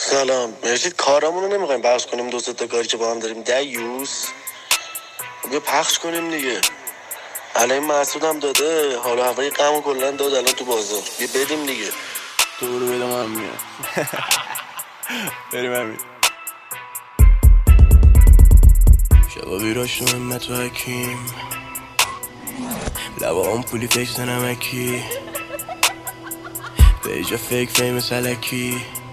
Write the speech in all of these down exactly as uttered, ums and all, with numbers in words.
سلام مرشید، کارامونو نمیخوایم بخش کنیم؟ دو تا کاری که با هم داریم دیوس بیا پخش کنیم دیگه. الان مسعود هم داده حالا هوای غمو کلا داد الان تو بازار، بیا بدیم دیگه. تو رو بدم هم میاد بریم همین شبا بیراش تو همت و حکیم، لبا هم پولی فکس نمکی، به ایجا فیک فیم سلکی،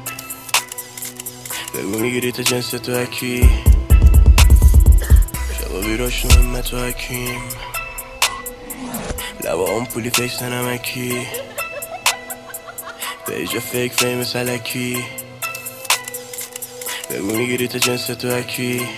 بگو میگیری تا جنس تو حکی. شبا بیراش تو همت و حکیم، لبا هم پولی فکس نمکی، به ایجا فیک فیم سلکی، بگو میگیری تا جنس تو حکی.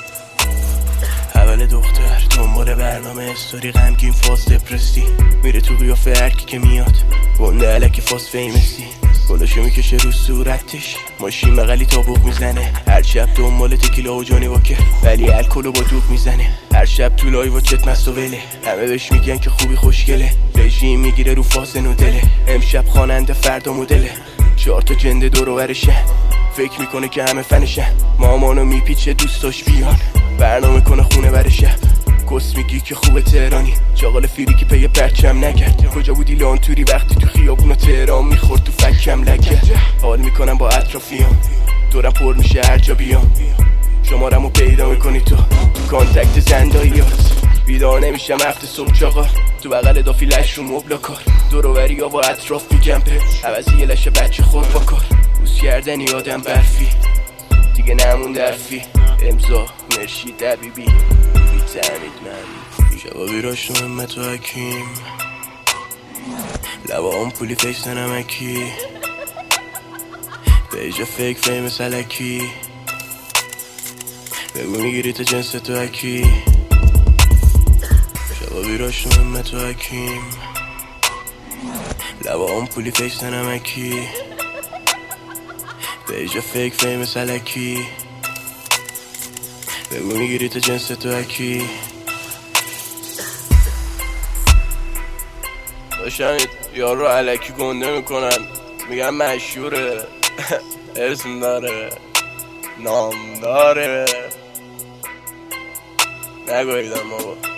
اول دختر دنبال برنامه استوری، غمگین فاز دپرسی، میره تو قیافه هرکی که میاد گنده علکی فاز فیمسی، گلاشو میکشه رو صورتش، ماشین بغلی تابوق میزنه، هر شب دنبال تکیلا و جانی واکر ولی الکلو با دوغ میزنه، هر شب تو لایو و چت مست و وله، همه بهش میگن که خوبی خوشگله، رژیم میگیره رو فاز نودله، امشب خواننده فردا مدله، چهار تا جنده دور و برشن، فکر میکنه که همه فنشن، مامانو میپیچه دوستاش بیان برنامه کنه خونه برشه، کس میگی که خوبه تهرانی، چاقال فیری که پی پرچم نگرد، کجا بودی لانتوری وقتی تو خیابون و تهران میخورد تو فکم لگه، حال میکنم با اطرافیام دورم پر میشه هر جا بیام، شمارمو پیدا میکنی تو تو کانتکت زنداییات، بیدار نمیشم هفته صبح چاقال، تو بغل دافی لش رو مبلا کار، دوروبری ها با اطراف میجمپه، عوضی یه لشه بچه خورد با کار، بوس کردنی آدم برفی دیگه نمون درفی، امضا مرشید دبیبی بیتمید من. شبا بیراش تو همت و حکیم، لبا هم پولی فیکس نمکی، به ایجا فیک فیم سلکی، بگو میگیری تا جنس تو حکی. شبا بیراش تو همت و حکیم، لبا هم پولی فیکس نمکی، به ایجا فیک فیم سلکی، بگو میگیری تا جنس تو حکی. داشتن یار رو علکی گنده میکنن، میگن مشهوره اسم داره نام داره، نگویدم بابا.